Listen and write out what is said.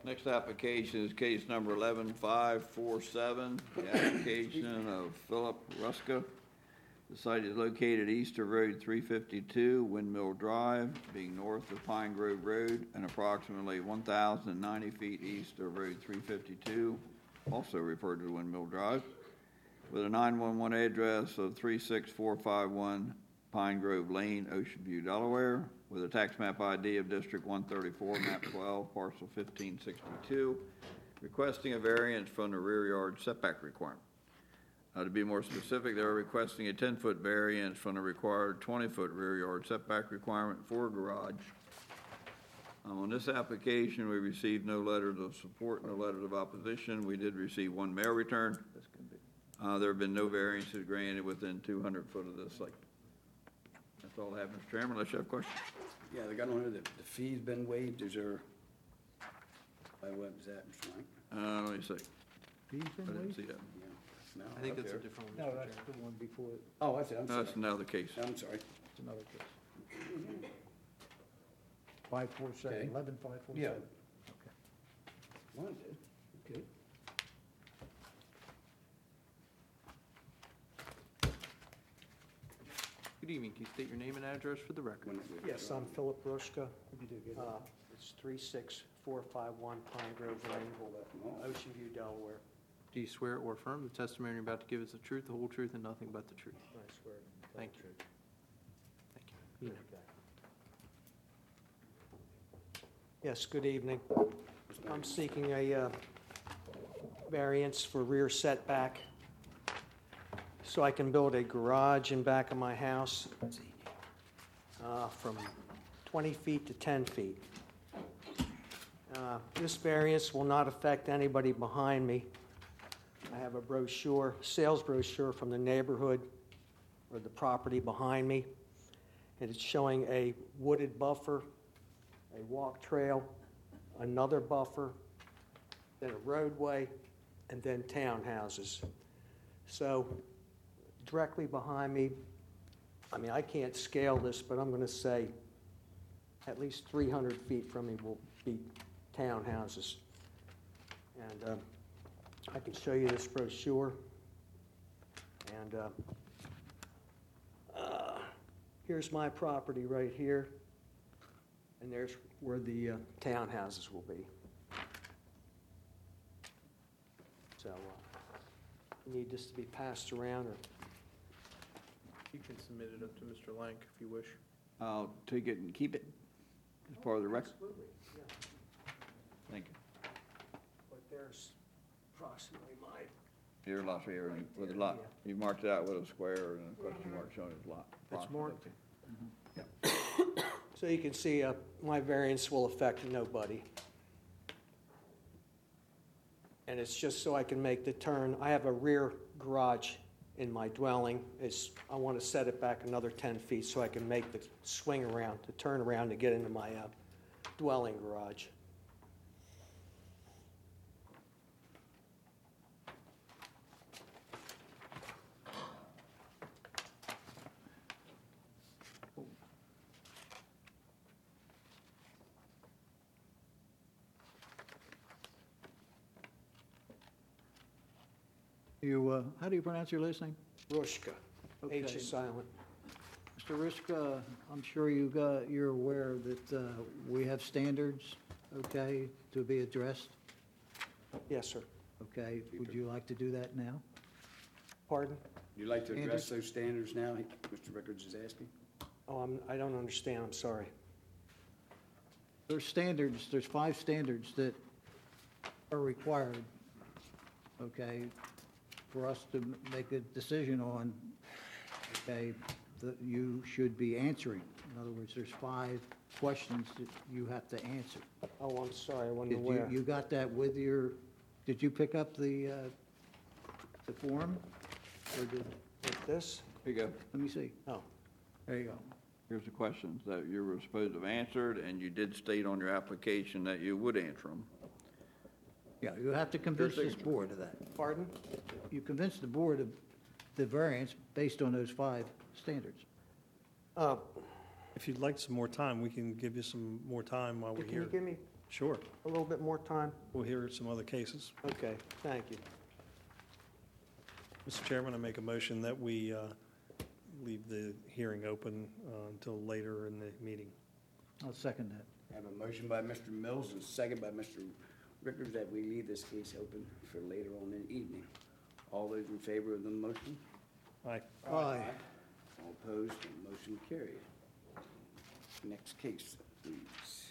Next application is case number 11547, the application of Philip Ruska. The site is located east of Road 352, Windmill Drive, being north of Pine Grove Road, and approximately 1,090 feet east of Road 352, also referred to as Windmill Drive, with a 911 address of 36451 Pine Grove Lane, Ocean View, Delaware, with a tax map ID of District 134, map 12, parcel 1562, requesting a variance from the rear yard setback requirement. To be more specific, they are requesting a 10-foot variance from the required 20-foot rear yard setback requirement for a garage. On this application, we received no letters of support, no letters of opposition. We did receive one mail return. There have been no variances granted within 200 foot of this site. That's all I have, Mr. Chairman, unless you have questions. Yeah, I don't know, the fee's been waived, is there, by what was that, Mr. Lang? Let me see. Fees I been didn't waived? see that. Yeah. No, I think up that's a there. different one. No, Mr. that's Chairman. the one before it. Oh, that's it, I'm No, that's sorry. another case. I'm sorry. It's another case. 547, Okay. 11547. Yeah. Okay. One did, okay. Good evening. Can you state your name and address for the record? When it was Yes, drawn. I'm Philip Ruska. You did good. It's 36451 Pine Grove Lane, Ocean View, Delaware. Do you swear or affirm the testimony you're about to give is the truth, the whole truth, and nothing but the truth? I swear. to tell Thank the you. truth. Thank you. Okay. Yes, good evening. I'm seeking a variance for rear setback so I can build a garage in back of my house from 20 feet to 10 feet. This variance will not affect anybody behind me. I have a brochure, sales brochure from the neighborhood or the property behind me, and it's showing a wooded buffer, a walk trail, another buffer, then a roadway, and then townhouses. So directly behind me, I mean, I can't scale this, but I'm going to say at least 300 feet from me will be townhouses. And I can show you this brochure. And here's my property right here. And there's where the townhouses will be. So you need this to be passed around, or You can submit it up to Mr. Lank if you wish. I'll take it and keep it as part of the record. Absolutely, yeah. Thank you. But there's approximately my, Your lot here, Right with the there, lot, yeah. you marked it out with a square and a question mark showing his lot. It's marked? Yeah. so you can see my variance will affect nobody. And it's just so I can make the turn. I have a rear garage in my dwelling. I want to set it back another 10 feet so I can make the swing around, to turn around to get into my dwelling garage. You, how do you pronounce your last name? Rushka. H Okay. is silent. Mr. Riska, I'm sure you're aware that we have standards, okay, to be addressed, Yes, sir. okay? Would you like to do that now? Pardon? You'd like to address those standards now, Mr. Rickards is asking? Oh, I don't understand. I'm sorry. There's standards, there's 5 standards that are required, okay, for us to make a decision on, okay, that you should be answering. In other words, there's 5 questions that you have to answer. Oh, I'm sorry. I wasn't Did aware. you got that with your, did you pick up the form? Or did, Like this? Here you go. let me see. Oh, There you go. Here's the questions that you were supposed to have answered, and you did state on your application that you would answer them. Yeah, you have to convince this board of that. pardon? You convince the board of the variance based on those 5 standards. Uh, If you'd like some more time, we can give you some more time while we're Can here. you give me Sure. a little bit more time? We'll hear some other cases. Okay, thank you. Mr. Chairman, I make a motion that we leave the hearing open until later in the meeting. I'll second that. I have a motion by Mr. Mills and a second by Mr. Rickers that we leave this case open for later on in the evening. All those in favor of the motion? Aye. Aye. All opposed, motion carried. Next case, please.